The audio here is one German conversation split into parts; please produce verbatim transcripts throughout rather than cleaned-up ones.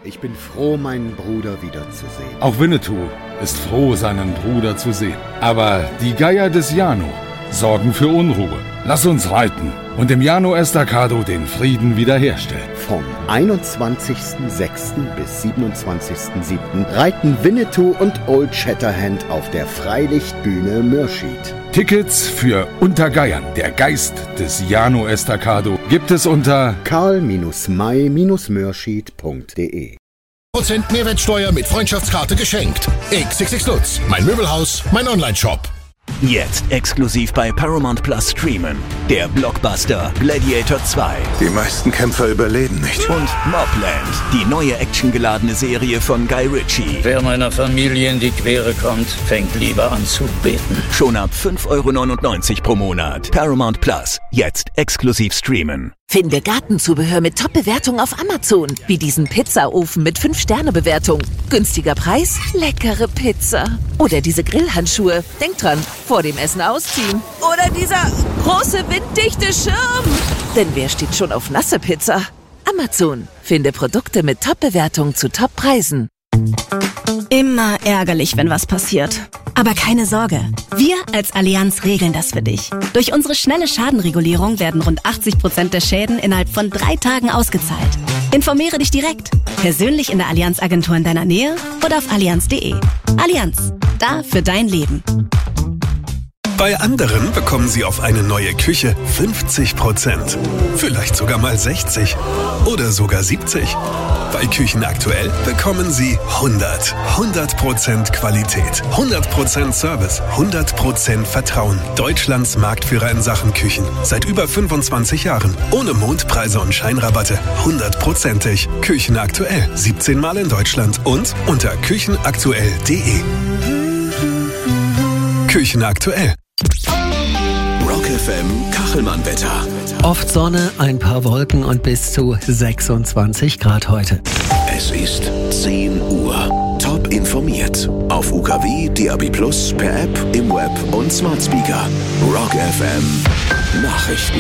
Ich bin froh, meinen Bruder wiederzusehen. Auch Winnetou ist froh, seinen Bruder zu sehen. Aber die Geier des Jano sorgen für Unruhe. Lass uns reiten und im Jano Estacado den Frieden wiederherstellen. Vom einundzwanzigsten sechsten bis siebenundzwanzigsten siebten reiten Winnetou und Old Shatterhand auf der Freilichtbühne Mürschid. Tickets für Unter Geiern, der Geist des Jano Estacado, gibt es unter karl may mürschid punkt de. Prozent Mehrwertsteuer mit Freundschaftskarte geschenkt. X X X Lutz, mein Möbelhaus, mein Onlineshop. Jetzt exklusiv bei Paramount Plus streamen. Der Blockbuster Gladiator zwei. Die meisten Kämpfer überleben nicht. Und Mobland, die neue actiongeladene Serie von Guy Ritchie. Wer meiner Familie in die Quere kommt, fängt lieber an zu beten. Schon ab fünf Euro neunundneunzig pro Monat. Paramount Plus, jetzt exklusiv streamen. Finde Gartenzubehör mit Top-Bewertung auf Amazon. Wie diesen Pizzaofen mit fünf Sterne Bewertung. Günstiger Preis, leckere Pizza. Oder diese Grillhandschuhe. Denk dran, vor dem Essen ausziehen. Oder dieser große winddichte Schirm. Denn wer steht schon auf nasse Pizza? Amazon. Finde Produkte mit Top-Bewertung zu Top-Preisen. Immer ärgerlich, wenn was passiert. Aber keine Sorge, wir als Allianz regeln das für dich. Durch unsere schnelle Schadenregulierung werden rund achtzig Prozent der Schäden innerhalb von drei Tagen ausgezahlt. Informiere dich direkt, persönlich in der Allianz-Agentur in deiner Nähe oder auf allianz punkt de. Allianz, da für dein Leben. Bei anderen bekommen Sie auf eine neue Küche fünfzig Prozent. Vielleicht sogar mal sechzig oder sogar siebzig. Bei Küchen aktuell bekommen Sie hundert. hundert Prozent Qualität, hundert Prozent Service, hundert Prozent Vertrauen. Deutschlands Marktführer in Sachen Küchen. Seit über fünfundzwanzig Jahren. Ohne Mondpreise und Scheinrabatte. hundertprozentig. Küchen aktuell. siebzehn Mal in Deutschland und unter küchenaktuell punkt de. Küchen aktuell. Rock F M Kachelmann-Wetter. Oft Sonne, ein paar Wolken und bis zu sechsundzwanzig Grad heute. Es ist zehn Uhr. Top informiert. Auf U K W, D A B Plus, per App, im Web und Smart Speaker. Rock F M Nachrichten.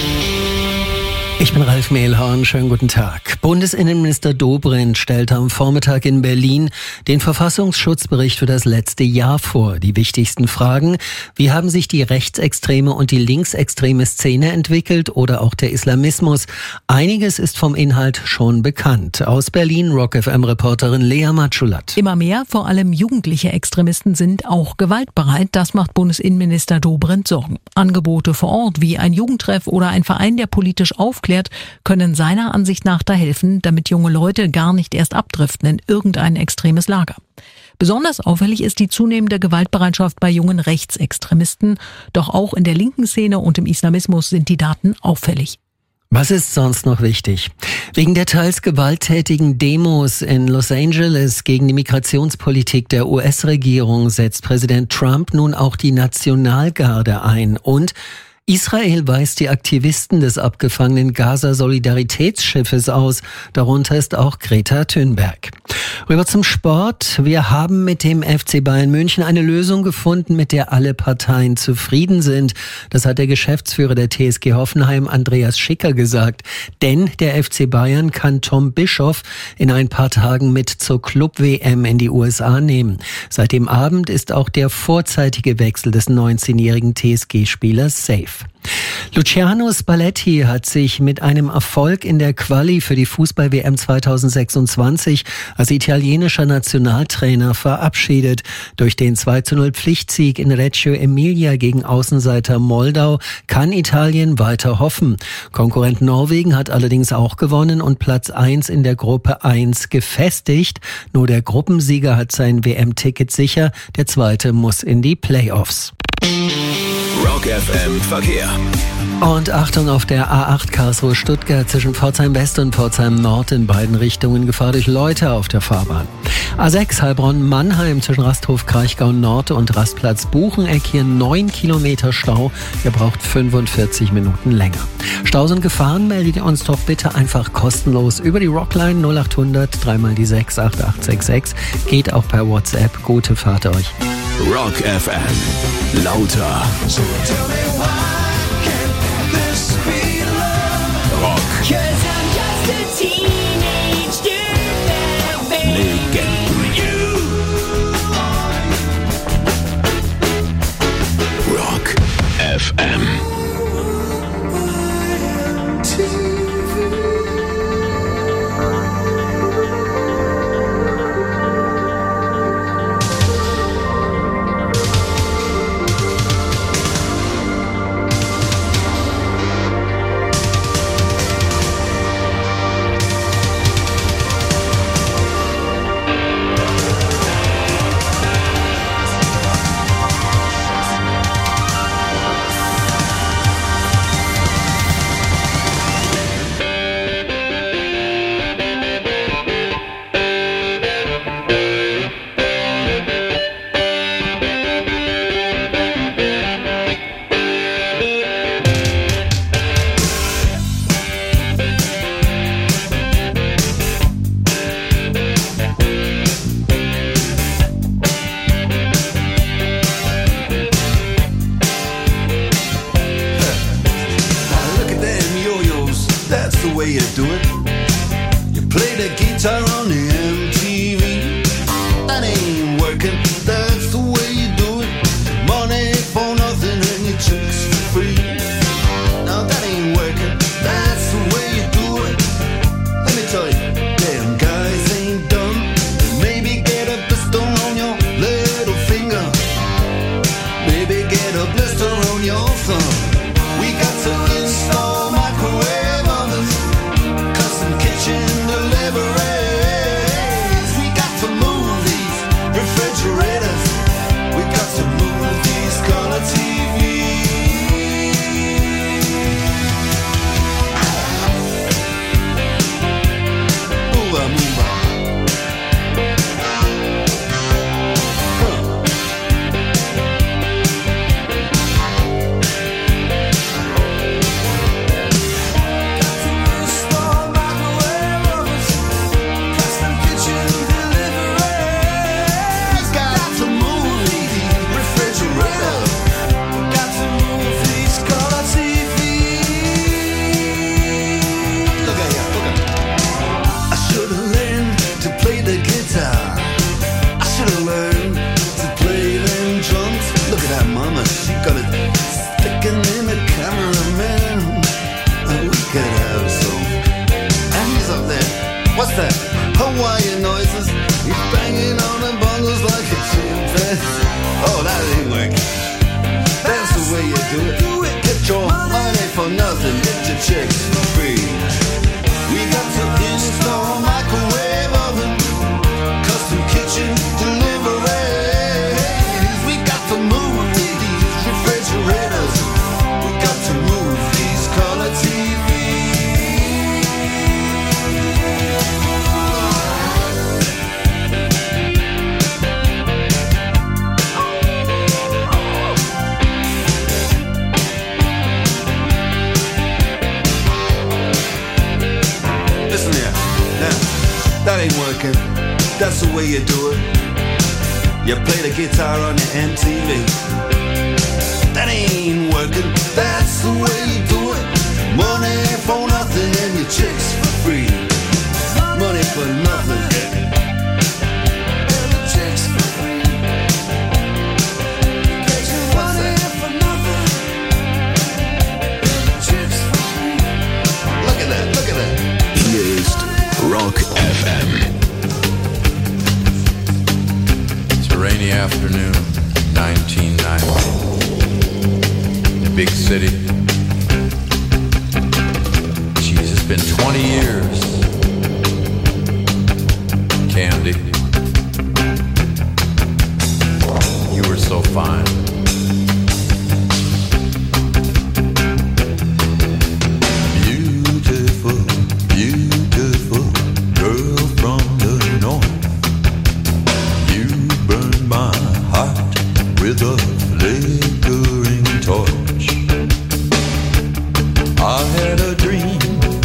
Ich bin Ralf Mehlhorn, schönen guten Tag. Bundesinnenminister Dobrindt stellte am Vormittag in Berlin den Verfassungsschutzbericht für das letzte Jahr vor. Die wichtigsten Fragen: Wie haben sich die rechtsextreme und die linksextreme Szene entwickelt oder auch der Islamismus? Einiges ist vom Inhalt schon bekannt. Aus Berlin Rock F M-Reporterin Lea Matschulat. Immer mehr, vor allem jugendliche Extremisten, sind auch gewaltbereit. Das macht Bundesinnenminister Dobrindt Sorgen. Angebote vor Ort wie ein Jugendtreff oder ein Verein, der politisch aufklärt, können seiner Ansicht nach da helfen, damit junge Leute gar nicht erst abdriften in irgendein extremes Lager. Besonders auffällig ist die zunehmende Gewaltbereitschaft bei jungen Rechtsextremisten. Doch auch in der linken Szene und im Islamismus sind die Daten auffällig. Was ist sonst noch wichtig? Wegen der teils gewalttätigen Demos in Los Angeles gegen die Migrationspolitik der U S-Regierung setzt Präsident Trump nun auch die Nationalgarde ein. Und Israel weist die Aktivisten des abgefangenen Gaza-Solidaritätsschiffes aus. Darunter ist auch Greta Thunberg. Rüber zum Sport. Wir haben mit dem F C Bayern München eine Lösung gefunden, mit der alle Parteien zufrieden sind. Das hat der Geschäftsführer der T S G Hoffenheim, Andreas Schicker, gesagt. Denn der F C Bayern kann Tom Bischoff in ein paar Tagen mit zur Club-W M in die U S A nehmen. Seit dem Abend ist auch der vorzeitige Wechsel des neunzehnjährigen T S G-Spielers safe. Luciano Spalletti hat sich mit einem Erfolg in der Quali für die Fußball-W M zweitausendsechsundzwanzig als italienischer Nationaltrainer verabschiedet. Durch den zwei zu null Pflichtsieg in Reggio Emilia gegen Außenseiter Moldau kann Italien weiter hoffen. Konkurrent Norwegen hat allerdings auch gewonnen und Platz eins in der Gruppe eins gefestigt. Nur der Gruppensieger hat sein W M-Ticket sicher, der zweite muss in die Playoffs. Rock F M Verkehr. Und Achtung auf der A acht Karlsruhe-Stuttgart zwischen Pforzheim West und Pforzheim Nord in beiden Richtungen Gefahr durch Leute auf der Fahrbahn. A sechs Heilbronn-Mannheim zwischen Rasthof Kraichgau Nord und Rastplatz Bucheneck hier neun Kilometer Stau. Ihr braucht fünfundvierzig Minuten länger. Staus und Gefahren meldet ihr uns doch bitte einfach kostenlos über die Rockline null acht hundert drei mal die sechs acht acht sechs sechs. Geht auch per WhatsApp. Gute Fahrt euch. Rock F M. Lauter. Rock. get a blister on your thumb. We got to install microwave ovens, custom kitchen deliveries. We got to move these refrigerators. We got to move these color T Vs. Move on, move on. What's that? Hawaiian noises. He's banging on the bongos like a chimpanzee. Oh, that ain't working. That's the way you do it. Get your money for nothing. Get your chicks for free. We got to install microwave oven, custom kitchen deliveries. We got to move these refrigerators. We got to move these color T Vs. That ain't working. That's the way you do it. You play the guitar on your M T V. That ain't working. That's the way you do it. Money for nothing and your chicks for free. Money for nothing. And your chicks for free. What's that? For nothing. And your chicks for free. Look at that. Look at that. Hier ist Rock F M. It's a rainy afternoon, nineteen ninety. Big city. Jeez, it's been twenty years. Candy, you were so fine. Beautiful, beautiful girl from the north. You burned my heart with a flickering torch. I had a dream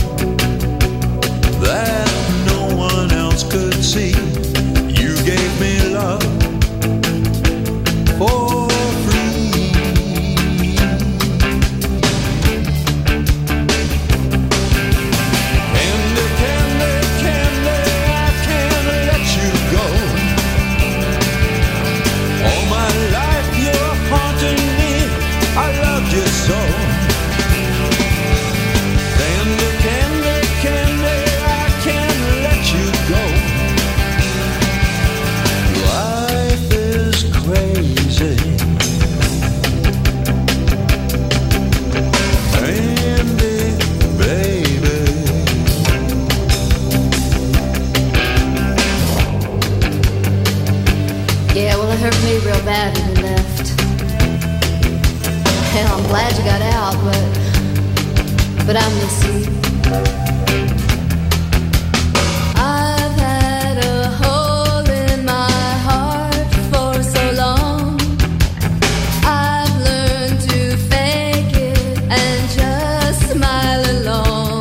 that no one else could see. You gave me love for free. Candy, candy, candy, I can't let you go. All my life you're haunting me. I loved you so. Candy, candy, candy, I can't let you go. Life is crazy. Candy, baby. Yeah, well, it hurt me real bad when you left. Hell, I'm glad you got out, but but I miss you. I've had a hole in my heart for so long. I've learned to fake it and just smile along.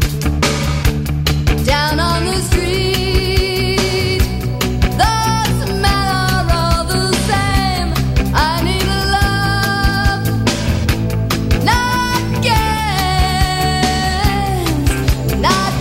Down on the street, the smell are all the same. I need a love, not games, not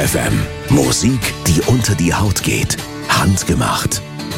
F M. Musik, die unter die Haut geht. Handgemacht.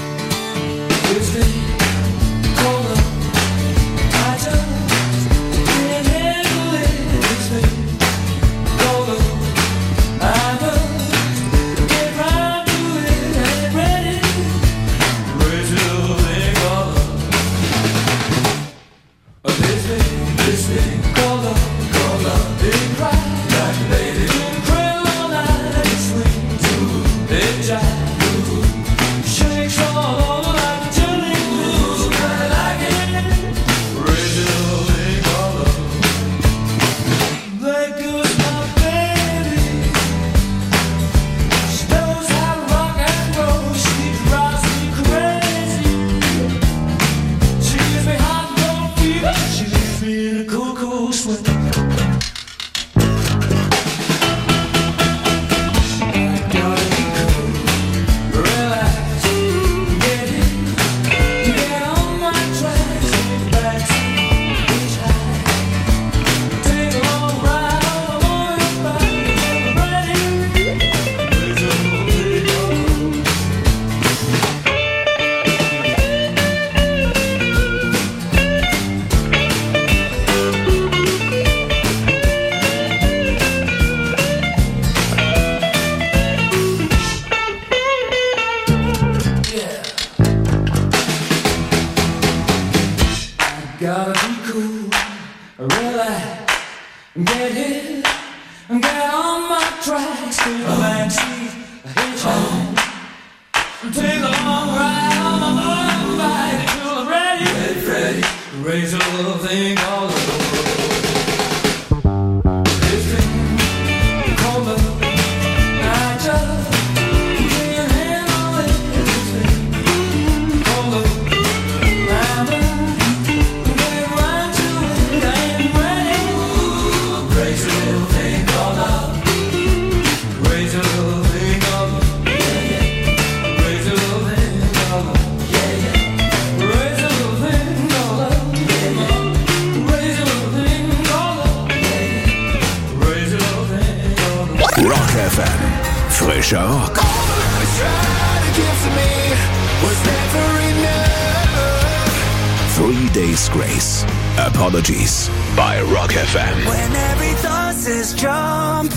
Frischer Rock. Three Days Grace. Apologies bei Rock F M. When every thought says jump,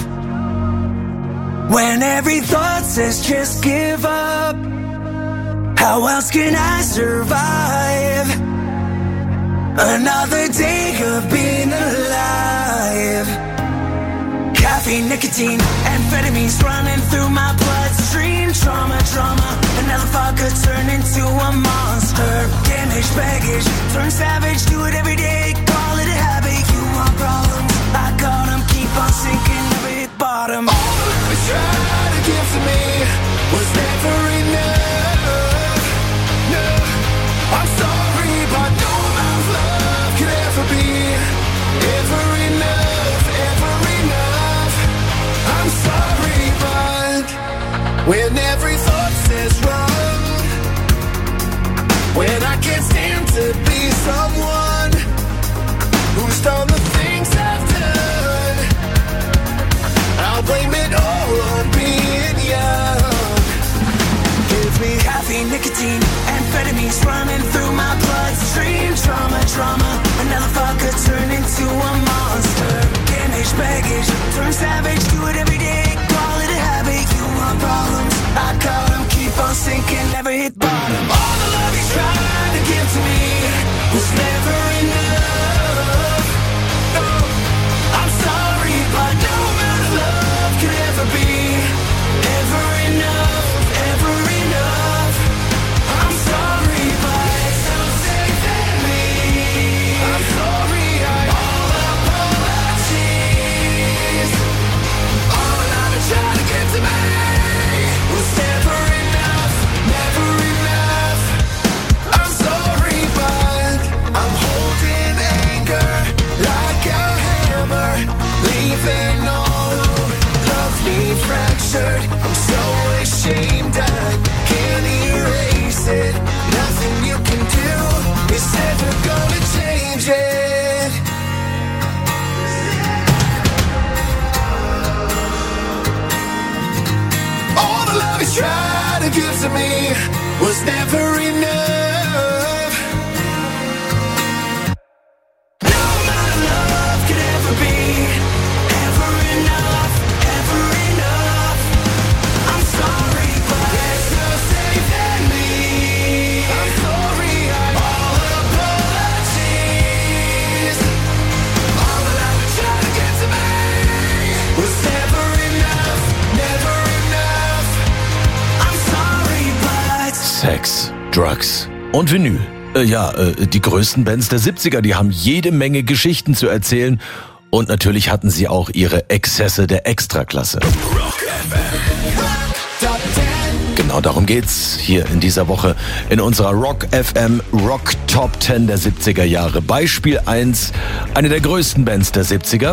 when every thought says just give up, how else can I survive another day of being alive? Caffeine, nicotine, amphetamines running through my bloodstream. Trauma, trauma, another fucker turned into a monster. Damaged baggage, turn savage, do it every day. Call it a habit, you want problems, I got them, keep on sinking, never hit bottom. All the love you tried to give to me was never enough. No, I'm sorry, but no amount of love could ever be ever enough, ever enough. I'm sorry, but when every thought says wrong, when I can't stand to be someone who's done the things I've done, I'll blame it all on being young. Give me caffeine, nicotine, amphetamines running through my bloodstream. Trauma, trauma, another fucker turned into a monster. Damaged baggage, turn savage, do it every day. Call it a habit, you want problems, I call them, keep on sinking, never hit bottom. All the love you tried to give to me was never enough. No, I'm sorry, but no amount of love could ever be ever enough, ever enough. I'm sorry, but so safe in me. I'm sorry, I all apologies. All the love you tried to give to me was never enough, never enough. love you tried to give to me was never enough. No amount of love could ever be ever enough, ever enough. I'm sorry, but there's no saving me. I'm sorry, I'm all apologies. All the love you tried to give to me was never enough, never enough. I'm sorry, but Sex, Drugs und Vinyl. Äh, ja, äh, die größten Bands der siebziger, die haben jede Menge Geschichten zu erzählen. Und natürlich hatten sie auch ihre Exzesse der Extraklasse. Genau darum geht's hier in dieser Woche in unserer Rock F M Rock Top zehn der siebziger Jahre. Beispiel eins, eine der größten Bands der siebziger.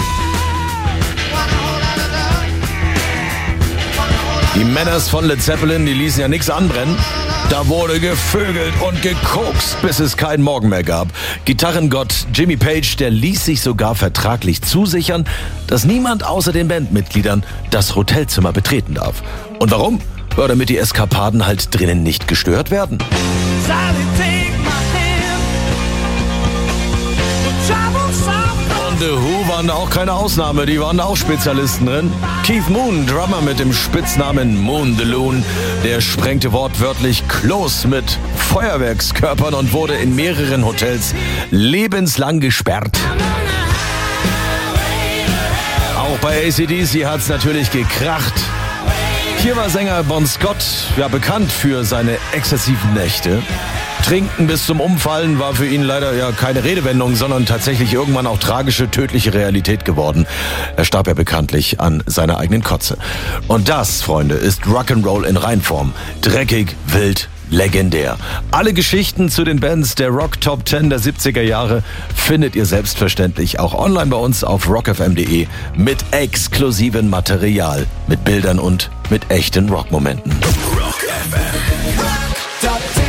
Die Männers von Led Zeppelin, die ließen ja nichts anbrennen. Da wurde gevögelt und gekokst, bis es keinen Morgen mehr gab. Gitarrengott Jimmy Page, der ließ sich sogar vertraglich zusichern, dass niemand außer den Bandmitgliedern das Hotelzimmer betreten darf. Und warum? Ja, damit die Eskapaden halt drinnen nicht gestört werden. Und The Who waren da auch keine Ausnahme, die waren da auch Spezialisten drin. Keith Moon, Drummer mit dem Spitznamen Moon the Loon, der sprengte wortwörtlich Klos mit Feuerwerkskörpern und wurde in mehreren Hotels lebenslang gesperrt. Auch bei A C D C hat's natürlich gekracht. Hier war Sänger Bon Scott, ja bekannt für seine exzessiven Nächte. Trinken bis zum Umfallen war für ihn leider ja keine Redewendung, sondern tatsächlich irgendwann auch tragische, tödliche Realität geworden. Er starb ja bekanntlich an seiner eigenen Kotze. Und das, Freunde, ist Rock'n'Roll in Reinform. Dreckig, wild, legendär. Alle Geschichten zu den Bands der Rock Top zehn der siebziger Jahre findet ihr selbstverständlich auch online bei uns auf rock f m punkt d e mit exklusivem Material, mit Bildern und mit echten Rockmomenten. Rock F M, Rock Top zehn.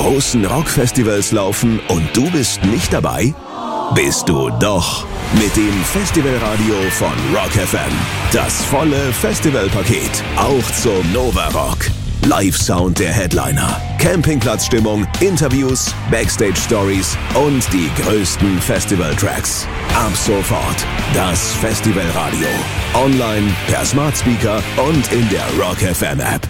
großen Rockfestivals laufen und du bist nicht dabei? Bist du doch. Mit dem Festivalradio von Rock F M. Das volle Festivalpaket. Auch zum Nova Rock. Live-Sound der Headliner, Campingplatzstimmung, Interviews, Backstage-Stories und die größten Festival-Tracks. Ab sofort das Festivalradio. Online, per Smart Speaker und in der Rock F M App.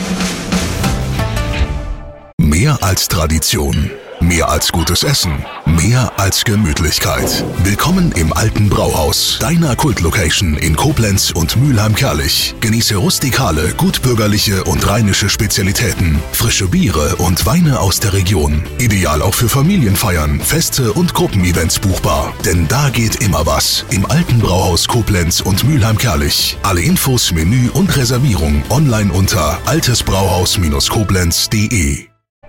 Mehr als Tradition. Mehr als gutes Essen. Mehr als Gemütlichkeit. Willkommen im Alten Brauhaus, deiner Kultlocation in Koblenz und Mülheim-Kärlich. Genieße rustikale, gutbürgerliche und rheinische Spezialitäten, frische Biere und Weine aus der Region. Ideal auch für Familienfeiern, Feste und Gruppenevents buchbar. Denn da geht immer was. Im Alten Brauhaus Koblenz und Mülheim-Kärlich. Alle Infos, Menü und Reservierung online unter altesbrauhaus Koblenz punkt de.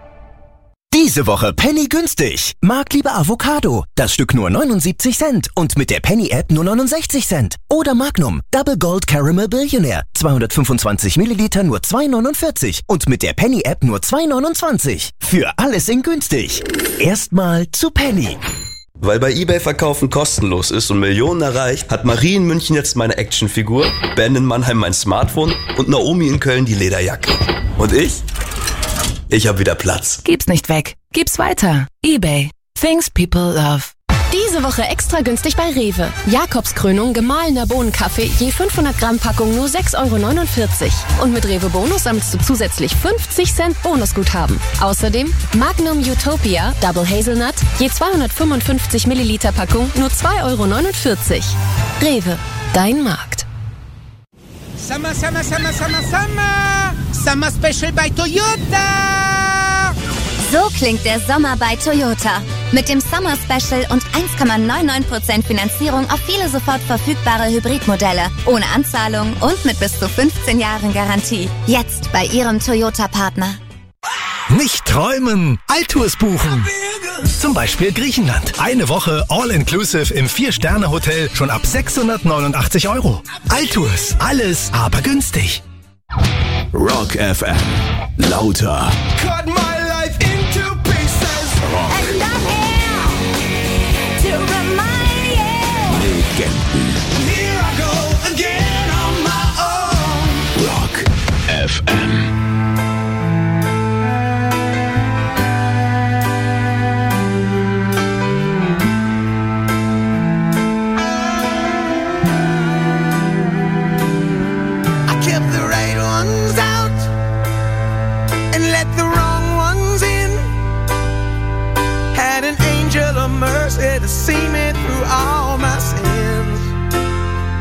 Diese Woche Penny günstig. Marktliebe Avocado. Das Stück nur neunundsiebzig Cent und mit der Penny-App nur neunundsechzig Cent. Oder Magnum Double Gold Caramel Billionaire. zweihundertfünfundzwanzig Milliliter nur zwei neunundvierzig und mit der Penny-App nur zwei neunundzwanzig. Für alles in günstig. Erstmal zu Penny. Weil bei eBay Verkaufen kostenlos ist und Millionen erreicht, hat Marie in München jetzt meine Actionfigur, Ben in Mannheim mein Smartphone und Naomi in Köln die Lederjacke. Und ich? Ich hab wieder Platz. Gib's nicht weg. Gib's weiter. eBay. Things people love. Diese Woche extra günstig bei Rewe. Jakobskrönung gemahlener Bohnenkaffee je fünfhundert Gramm Packung nur sechs Euro neunundvierzig. Und mit Rewe Bonus sammelst du zusätzlich fünfzig Cent Bonusguthaben. Außerdem Magnum Utopia Double Hazelnut je zweihundertfünfundfünfzig Milliliter Packung nur zwei Euro neunundvierzig. Rewe, dein Markt. Summer, Summer, Summer, Summer, Summer! Summer Special bei Toyota! So klingt der Sommer bei Toyota. Mit dem Summer Special und eins Komma neunundneunzig Prozent Finanzierung auf viele sofort verfügbare Hybridmodelle. Ohne Anzahlung und mit bis zu fünfzehn Jahren Garantie. Jetzt bei Ihrem Toyota-Partner. Nicht träumen, Altours buchen. Zum Beispiel Griechenland. Eine Woche All-Inclusive im vier-Sterne-Hotel schon ab sechshundertneunundachtzig Euro. Altours, alles aber günstig. Rock F M. Lauter. Cut my life into pieces. Rock. And I'm here to remind you. Legenden. Here I go again on my own. Rock F M. Mercy to see me through all my sins.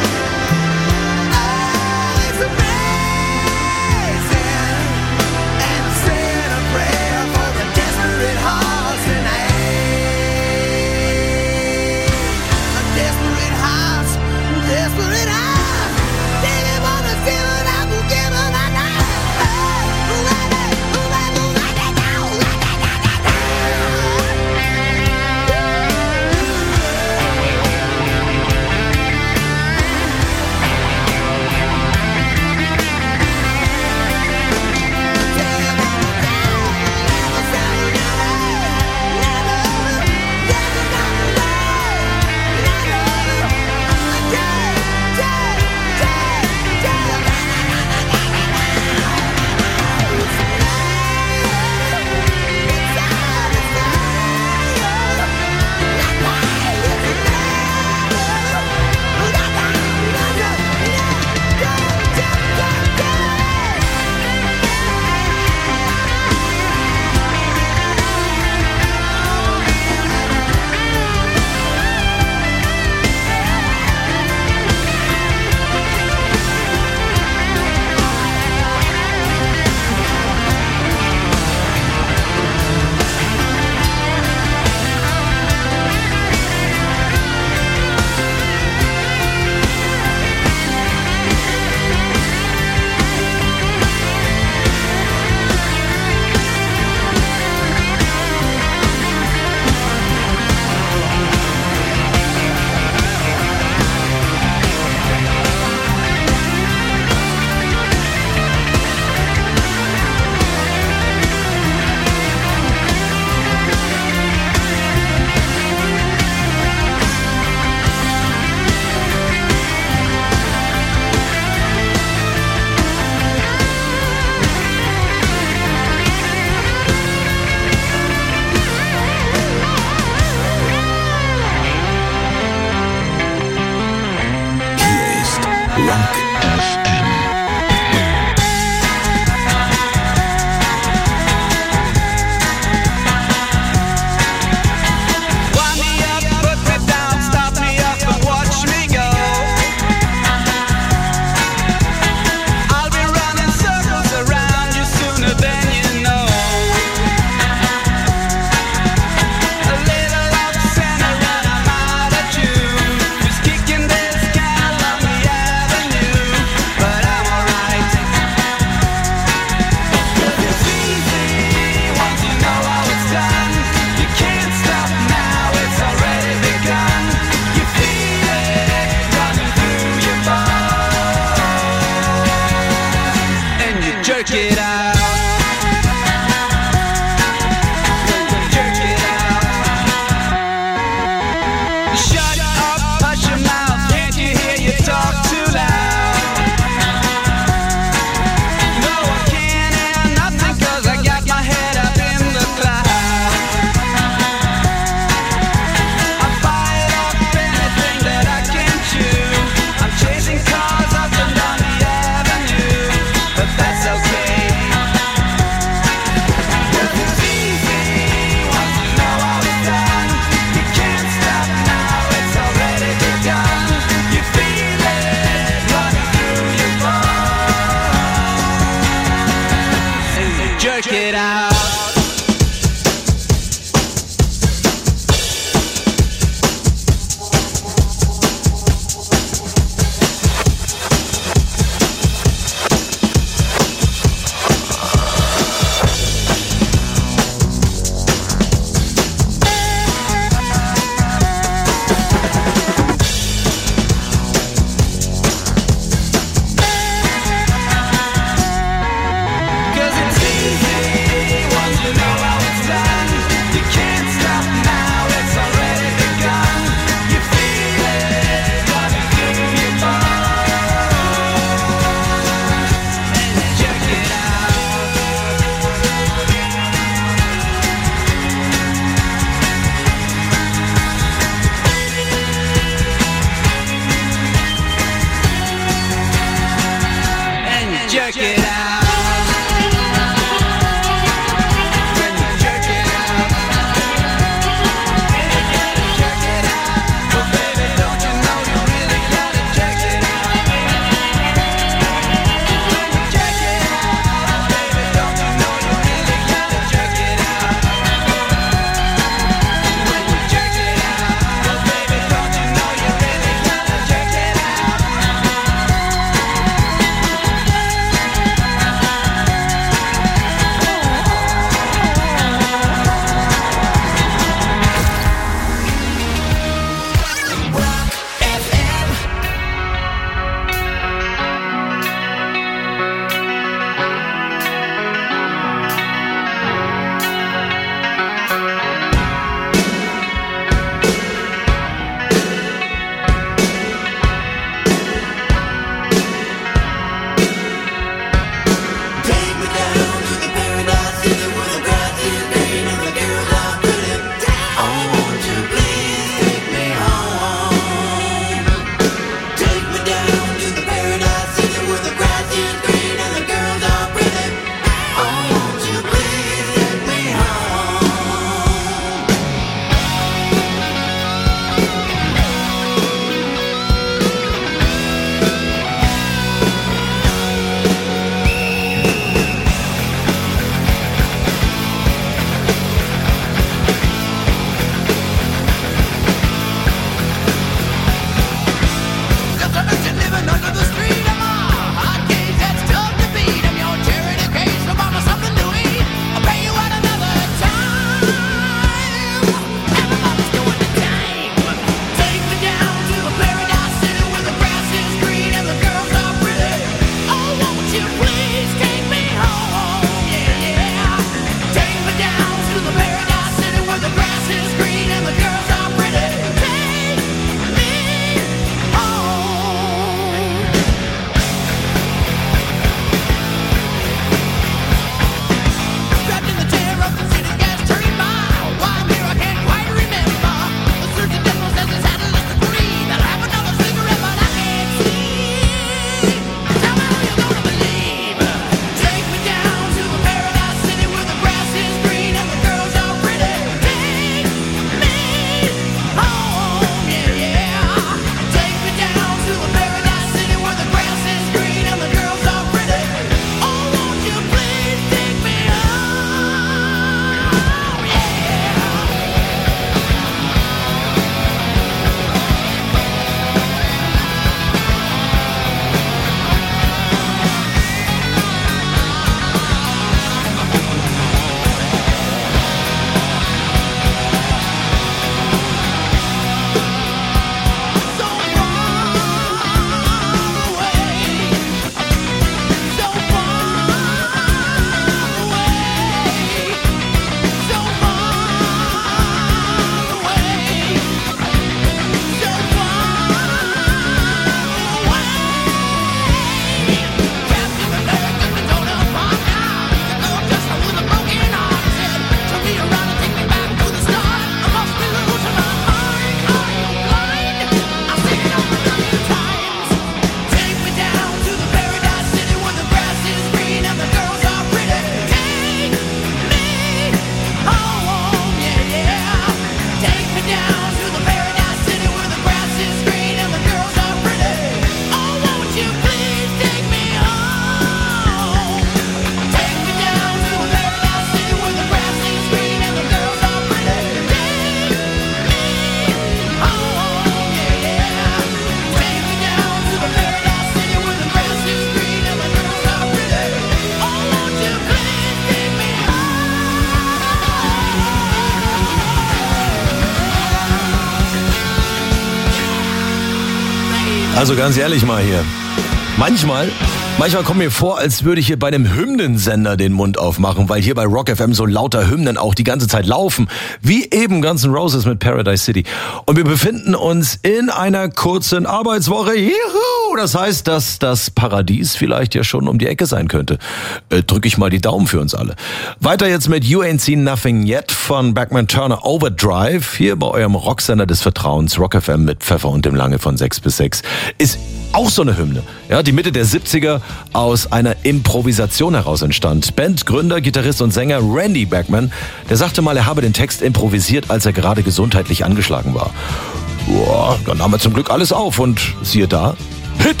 Also ganz ehrlich mal hier. Manchmal, manchmal kommt mir vor, als würde ich hier bei einem Hymnensender den Mund aufmachen, weil hier bei Rock F M so lauter Hymnen auch die ganze Zeit laufen. Wie eben Guns N' Roses mit Paradise City. Und wir befinden uns in einer kurzen Arbeitswoche. Juhu! Das heißt, dass das Paradies vielleicht ja schon um die Ecke sein könnte. Äh, drücke ich mal die Daumen für uns alle. Weiter jetzt mit You Ain't Seen Nothing Yet von Bachman Turner Overdrive. Hier bei eurem Rocksender des Vertrauens, Rock F M mit Pfeffer und dem Lange von sechs bis sechs. Ist auch so eine Hymne, ja, die Mitte der siebziger aus einer Improvisation heraus entstand. Bandgründer, Gitarrist und Sänger Randy Bachman, der sagte mal, er habe den Text improvisiert, als er gerade gesundheitlich angeschlagen war. Boah, dann nahm er zum Glück alles auf und siehe da, Hit!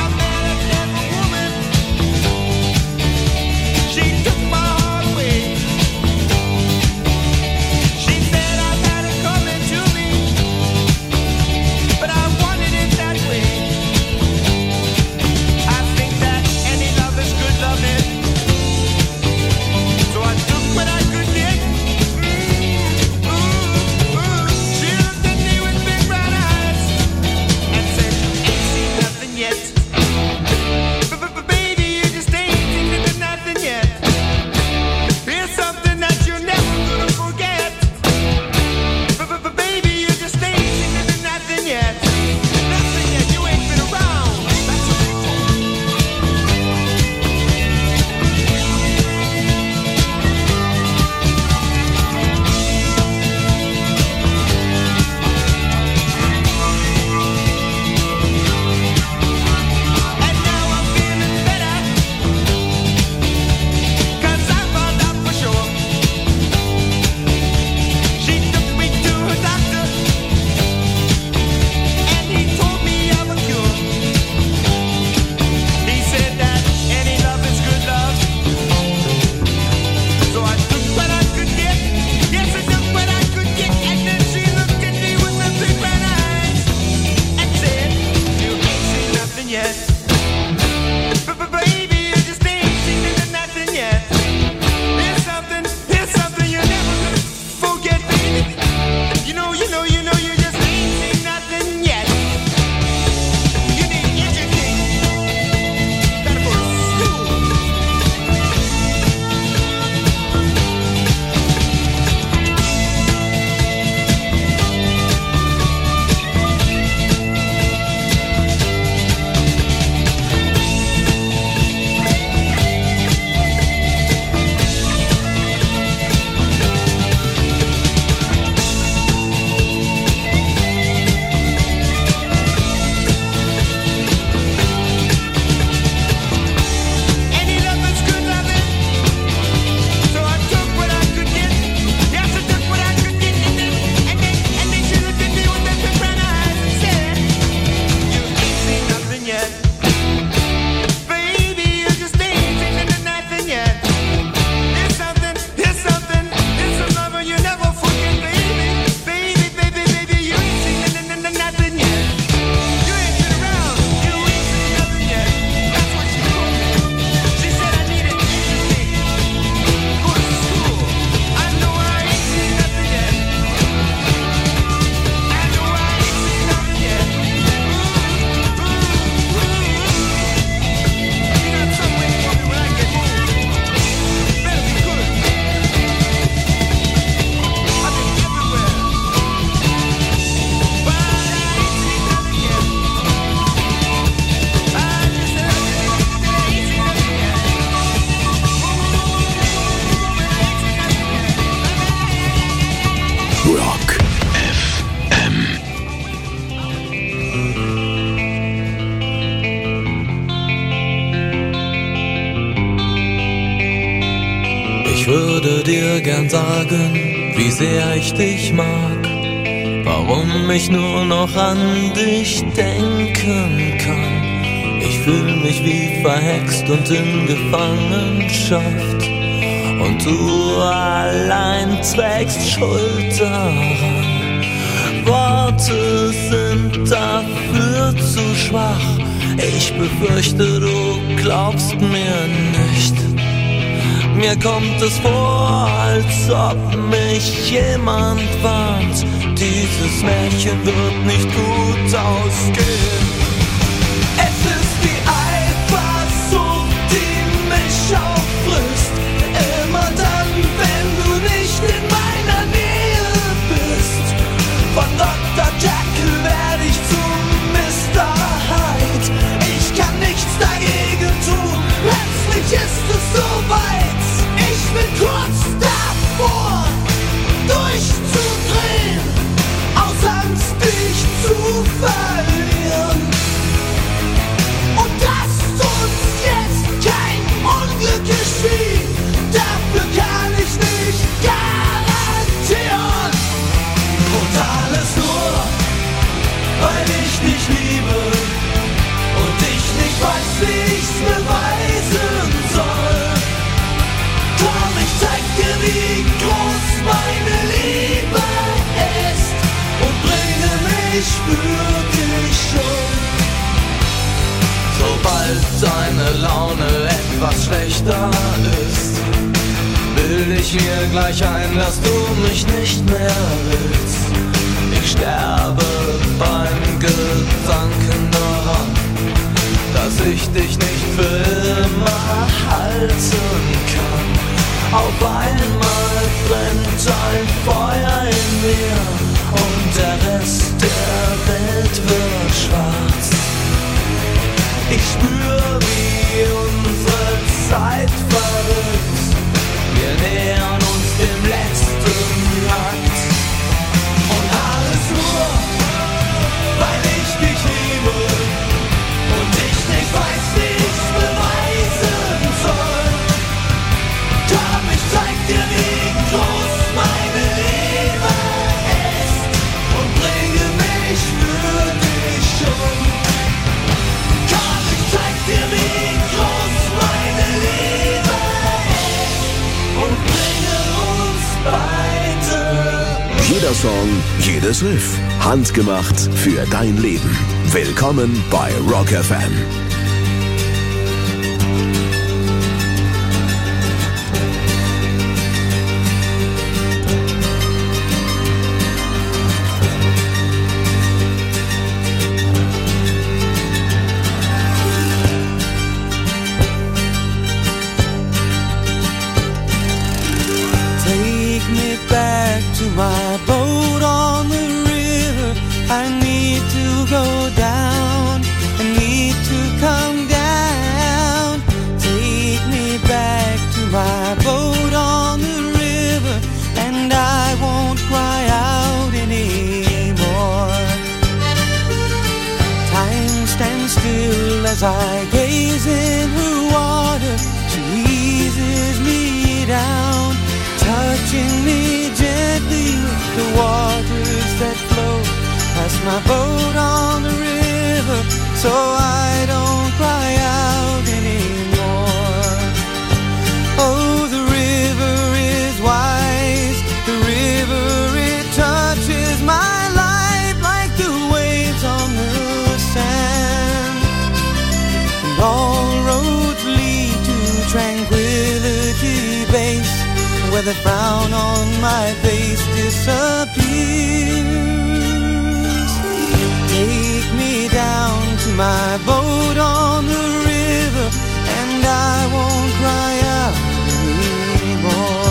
Ich würde dir gern sagen, wie sehr ich dich mag, warum ich nur noch an dich denken kann. Ich fühl mich wie verhext und in Gefangenschaft, und du allein trägst Schuld daran. Worte sind dafür zu schwach, ich befürchte, du glaubst mir nicht. Mir kommt es vor, als ob mich jemand warnt, dieses Märchen wird nicht gut ausgehen. Mister Jekyll werd ich zum Mister Hyde. Ich kann nichts dagegen tun, plötzlich ist es soweit. Ich bin kurz davor, durchzudrehen, aus Angst dich zu verlieren. Und dass uns jetzt kein Unglück geschieht, dafür kann ich nicht garantieren. Und alles nur, weil ich dich liebe und ich nicht weiß, wie ich's beweisen soll. Komm, ich zeig dir, wie groß meine Liebe ist und bringe mich für dich um. Sobald deine Laune etwas schlechter ist, bild ich mir gleich ein, dass du mich nicht mehr willst. Ich sterbe beim Gedanken daran, dass ich dich nicht für immer halten kann. Auf einmal brennt ein Feuer in mir und der Rest der Welt wird schwarz. Ich spür, wie unsere Zeit verrückt. Wir nähern uns dem letzten Akt. Und alles nur, weil ich dich liebe und ich nicht weiß, wie ich's beweisen soll. Komm, ich zeig dir, wie groß meine Liebe ist und bringe mich für dich um. Komm, ich zeig dir, wie groß meine Liebe ist und bringe uns beide. Jeder Song, jedes Riff. Handgemacht für dein Leben. Willkommen bei Rock F M. Take me back to my boat on the river. I need to go down. I need to come down. Take me back to my boat on the river, and I won't cry out anymore. Time stands still as I gaze in her water. She eases me down, touching me gently with the waters that flow past my boat on the river, so I don't cry out anymore. Oh, the river is wise, the river, it touches my life like the waves on the sand. And all roads lead to Tranquility Base, where the frown on my face disappears. Take me down to my boat on the river, and I won't cry out anymore.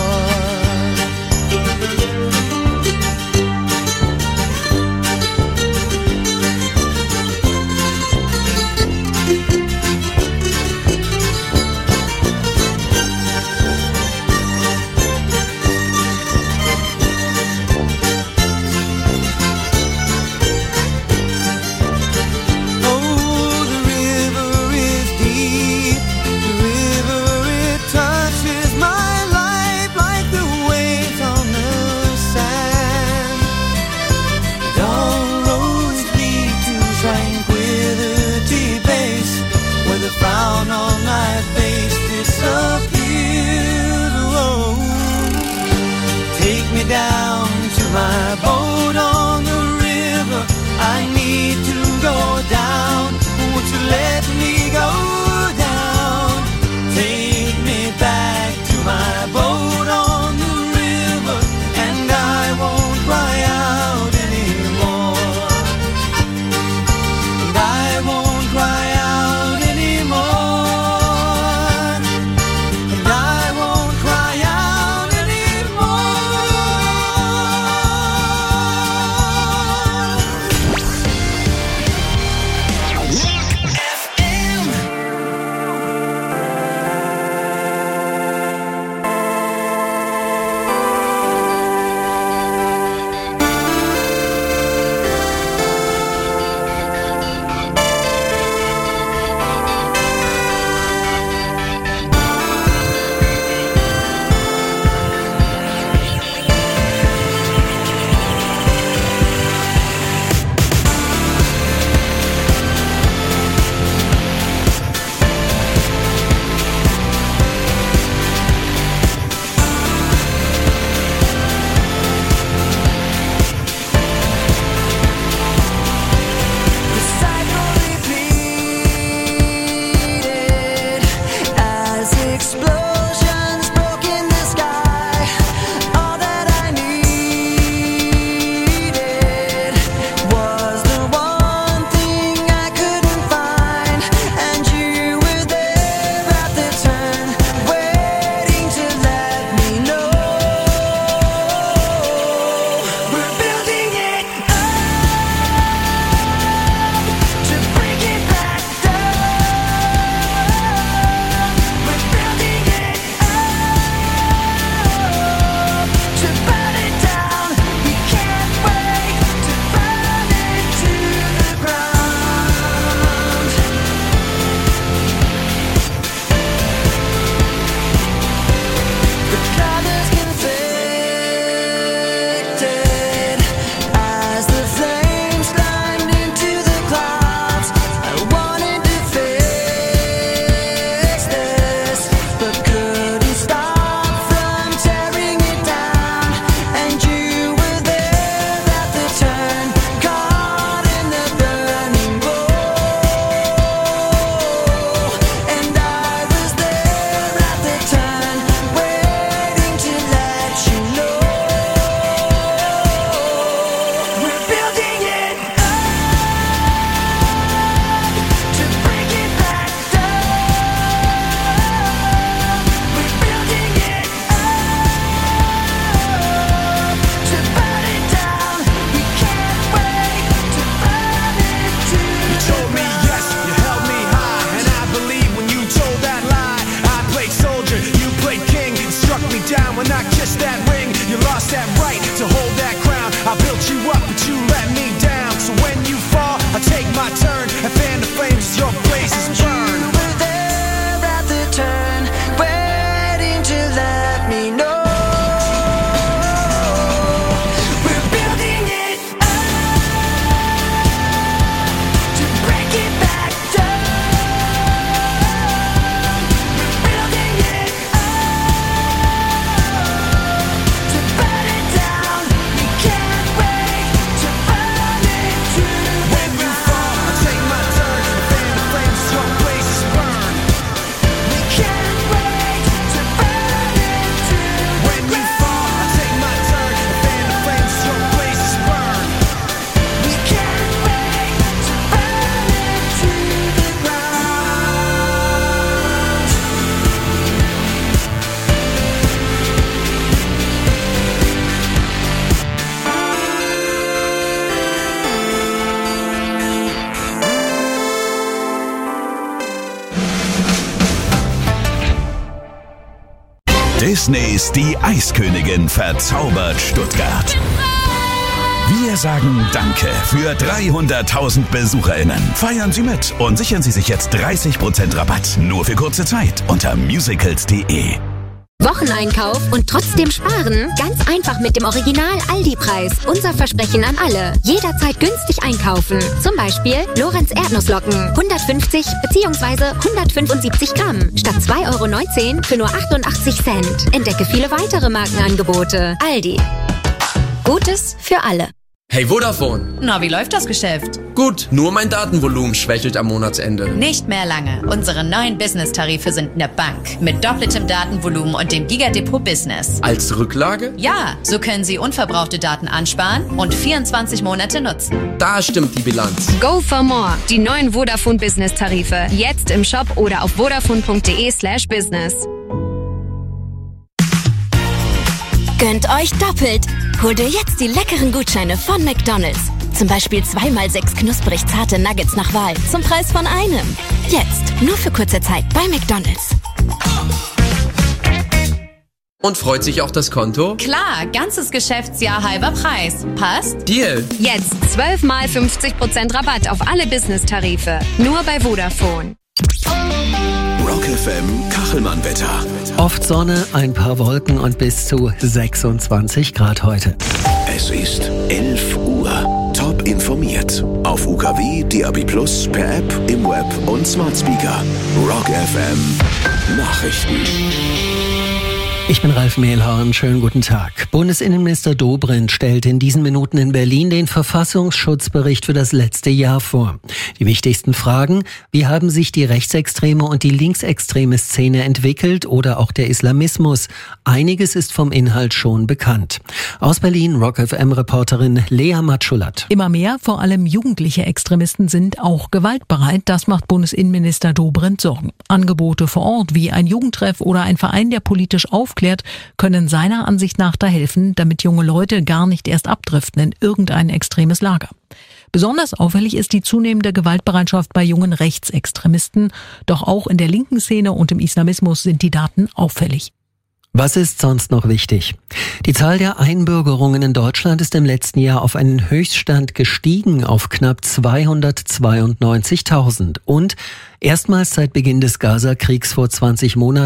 Disneys Die Eiskönigin verzaubert Stuttgart. Wir sagen Danke für dreihunderttausend BesucherInnen. Feiern Sie mit und sichern Sie sich jetzt dreißig Prozent Rabatt. Nur für kurze Zeit unter musicals punkt de. Wocheneinkauf und trotzdem sparen? Ganz einfach mit dem Original-Aldi-Preis. Unser Versprechen an alle. Jederzeit günstig einkaufen. Zum Beispiel Lorenz Erdnusslocken. hundertfünfzig bzw. hundertfünfundsiebzig Gramm. Statt zwei Euro neunzehn für nur achtundachtzig Cent. Entdecke viele weitere Markenangebote. Aldi. Gutes für alle. Hey Vodafone. Na, wie läuft das Geschäft? Gut, nur mein Datenvolumen schwächelt am Monatsende. Nicht mehr lange. Unsere neuen Business-Tarife sind eine Bank. Mit doppeltem Datenvolumen und dem Gigadepot Business. Als Rücklage? Ja, so können Sie unverbrauchte Daten ansparen und vierundzwanzig Monate nutzen. Da stimmt die Bilanz. Go for more. Die neuen Vodafone Business-Tarife. Jetzt im Shop oder auf vodafone punkt de slash business. Gönnt euch doppelt. Hol dir jetzt die leckeren Gutscheine von McDonald's. Zum Beispiel zwei mal sechs knusprig zarte Nuggets nach Wahl zum Preis von einem. Jetzt, nur für kurze Zeit bei McDonald's. Und freut sich auch das Konto? Klar, ganzes Geschäftsjahr halber Preis. Passt? Deal. Jetzt zwölf mal fünfzig Prozent Rabatt auf alle Business-Tarife. Nur bei Vodafone. Rock F M Kachelmann-Wetter. Oft Sonne, ein paar Wolken und bis zu sechsundzwanzig Grad heute. Es ist elf Uhr. Top informiert. Auf U K W, D A B Plus, per App, im Web und Smart Speaker. Rock F M Nachrichten. Ich bin Ralf Mehlhorn, schönen guten Tag. Bundesinnenminister Dobrindt stellt in diesen Minuten in Berlin den Verfassungsschutzbericht für das letzte Jahr vor. Die wichtigsten Fragen: Wie haben sich die rechtsextreme und die linksextreme Szene entwickelt oder auch der Islamismus? Einiges ist vom Inhalt schon bekannt. Aus Berlin Rock F M-Reporterin Lea Matschulat. Immer mehr, vor allem jugendliche Extremisten, sind auch gewaltbereit. Das macht Bundesinnenminister Dobrindt Sorgen. Angebote vor Ort wie ein Jugendtreff oder ein Verein, der politisch aufklärt, können seiner Ansicht nach da helfen, damit junge Leute gar nicht erst abdriften in irgendein extremes Lager. Besonders auffällig ist die zunehmende Gewaltbereitschaft bei jungen Rechtsextremisten. Doch auch in der linken Szene und im Islamismus sind die Daten auffällig. Was ist sonst noch wichtig? Die Zahl der Einbürgerungen in Deutschland ist im letzten Jahr auf einen Höchststand gestiegen auf knapp zweihundertzweiundneunzigtausend. Und erstmals seit Beginn des Gaza-Kriegs vor zwanzig Monaten